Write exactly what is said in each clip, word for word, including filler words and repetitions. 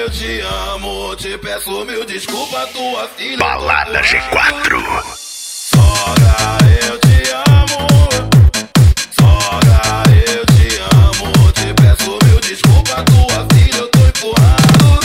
eu te amo, te peço mil desculpas, tua filha. Balada G quatro. Sogra, eu te amo. Sogra, eu te amo, te peço mil desculpas, tua filha eu tô empurrando.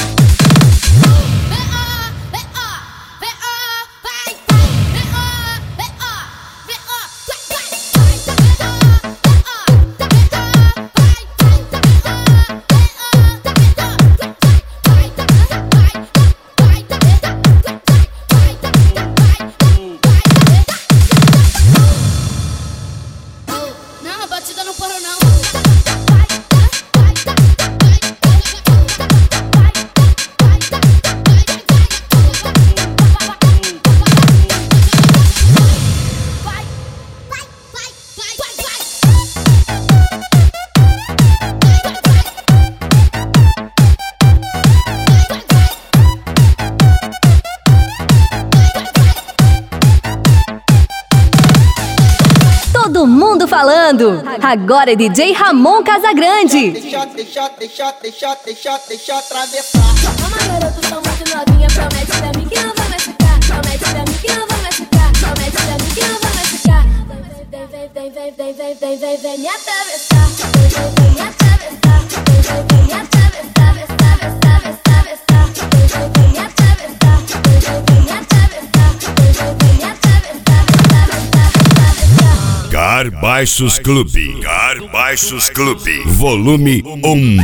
Todo mundo falando. Agora é D J Ramon Casagrande. Deixa, deixa, deixa, deixa, deixa, deixa atravessar. Uma garota tão muito novinha, promete pra mim que não vai machucar. Promete pra mim que não vai machucar. Promete pra mim que não vai machucar. Vem, vem, vem, vem, vem, vem, vem, vem, vem me atravessar. Vem, vem, vem me atravessar. Vem, vem, vem me atravessar, atravessar, atravessar, atravessar. Vem, vem, vem me atravessar. Vem, vem, vem me atravessar. Vem, vem, vem me atravessar, atravessar, atravessar. Car Baixos Clube. Car Baixos Clube. Volume um.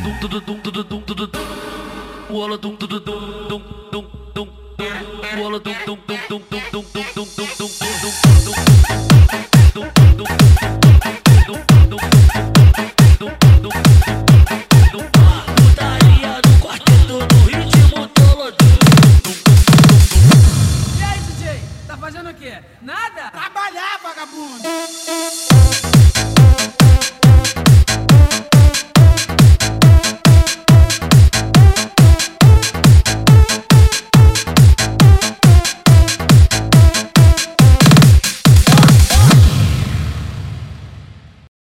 Putaria no quarteto, no ritmo tolodum. E aí, D J? Tá fazendo o quê? Nada? Trabalhar, vagabundo!